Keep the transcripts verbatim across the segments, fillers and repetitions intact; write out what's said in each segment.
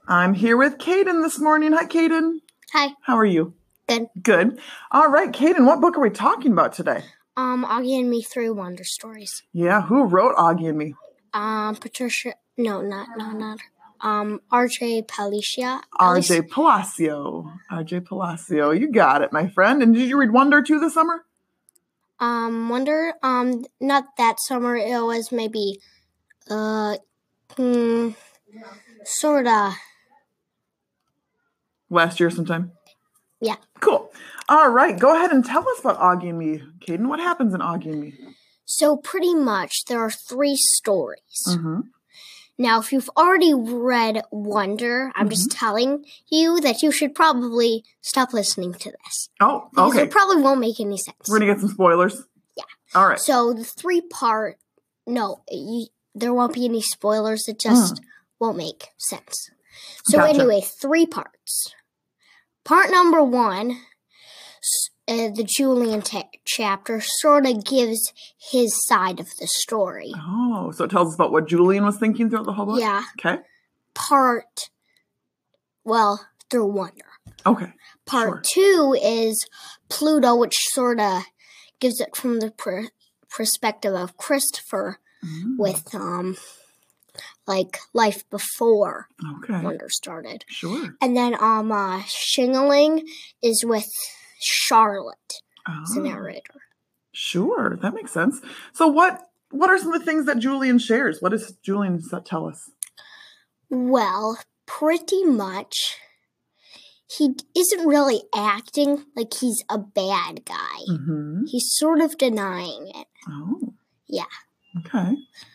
I'm here with Kaden this morning. Hi, Kaden. Hi. How are you? Good. Good. All right, Kaden, what book are we talking about today? Um, Augie and Me Three Wonder Stories. Yeah, who wrote Augie and Me? Um, Patricia. No, not no, not. Um, R J Palacio. R J Palacio. R J Palacio. You got it, my friend. And did you read Wonder too this summer? Um, Wonder. Um, not that summer. It was maybe, uh, hmm, sorta. Last year sometime? Yeah. Cool. All right. Go ahead and tell us about Augie and Me, Kaden. What happens in Augie and Me? So pretty much there are three stories. Mm-hmm. Now, if you've already read Wonder, I'm mm-hmm. just telling you that you should probably stop listening to this. Oh, okay. Because it probably won't make any sense. We're going to get some spoilers? Yeah. All right. So the three-part, no, you, there won't be any spoilers. It just mm. won't make sense. So gotcha. Anyway, three parts. Part number one, uh, the Julian t- chapter, sort of gives his side of the story. Oh, so it tells us about what Julian was thinking throughout the whole book? Yeah. Okay. Part, well, through Wonder. Okay. Part sure. two is Pluto, which sort of gives it from the pr- perspective of Christopher mm. with, um... like life before okay. Wonder started. Sure. And then um uh Shingling is with Charlotte oh. as the narrator. Sure, that makes sense. So what what are some of the things that Julian shares? What does Julian tell us? Well, pretty much he isn't really acting like he's a bad guy. Mm-hmm. He's sort of denying it. Oh. Yeah. Okay.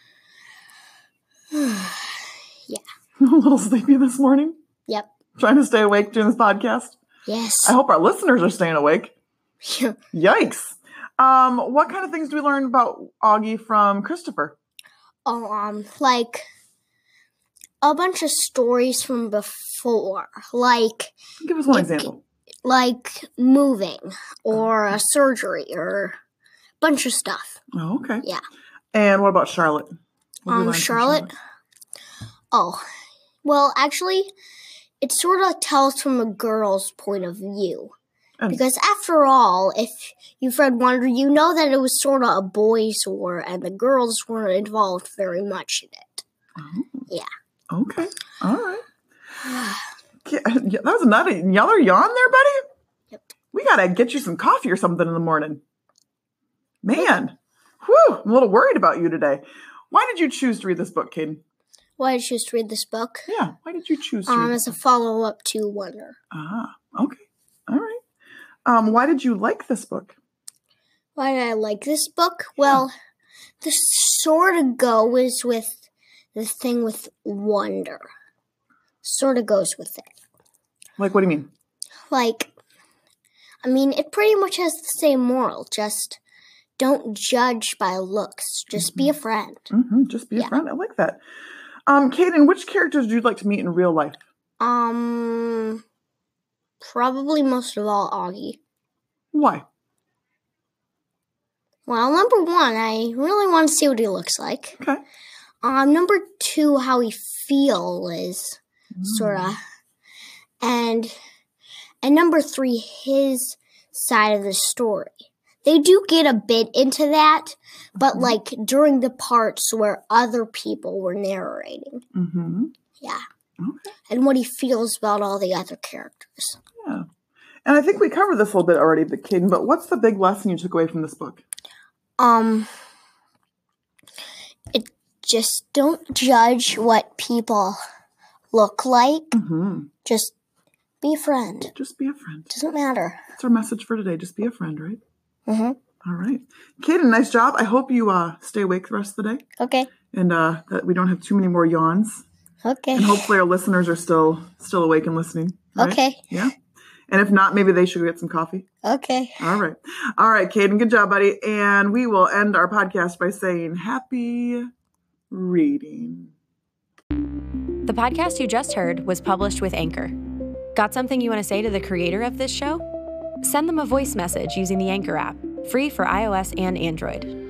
yeah. A little sleepy this morning? Yep. Trying to stay awake during this podcast? Yes. I hope our listeners are staying awake. Yikes. Um, what kind of things do we learn about Augie from Christopher? Oh, um, like a bunch of stories from before. Like give us one it, example. Like moving or a surgery or a bunch of stuff. Oh, okay. Yeah. And what about Charlotte? Um, Charlotte? Charlotte? Oh, well, actually, it sort of tells from a girl's point of view. And because after all, if you've read Wonder, you know that it was sort of a boys' war, and the girls weren't involved very much in it. Oh. Yeah. Okay. All right. That was another another yawn there, buddy? Yep. We got to get you some coffee or something in the morning. Man. Whew, I'm a little worried about you today. Why did you choose to read this book, Kaden? Why did you choose to read this book? Yeah, why did you choose to um, read this? As a follow-up to Wonder. Ah, okay. All right. Um, why did you like this book? Why did I like this book? Well, yeah. this sort of goes with the thing with Wonder. Sort of goes with it. Like, what do you mean? Like, I mean, it pretty much has the same moral, just... don't judge by looks. Just mm-hmm. be a friend. Mm-hmm. Just be yeah. a friend. I like that. Um, Kaden, which characters would you like to meet in real life? Um, probably most of all Augie. Why? Well, number one, I really want to see what he looks like. Okay. Um, number two, how he feels, mm. sort of. And, and number three, his side of the story. They do get a bit into that, but mm-hmm. like during the parts where other people were narrating. Mm-hmm. Yeah. Okay. And what he feels about all the other characters. Yeah. And I think we covered this a little bit already, but Kaden, but what's the big lesson you took away from this book? Um, it just don't judge what people look like. Mm-hmm. Just be a friend. Just be a friend. Doesn't matter. That's our message for today. Just be a friend, right? Mm-hmm. All right. Kaden, nice job. I hope you uh, stay awake the rest of the day. Okay. And uh, that we don't have too many more yawns. Okay. And hopefully our listeners are still still awake and listening. Right? Okay. Yeah. And if not, maybe they should get some coffee. Okay. All right. All right, Kaden. Good job, buddy. And we will end our podcast by saying happy reading. The podcast you just heard was published with Anchor. Got something you want to say to the creator of this show? Send them a voice message using the Anchor app, free for iOS and Android.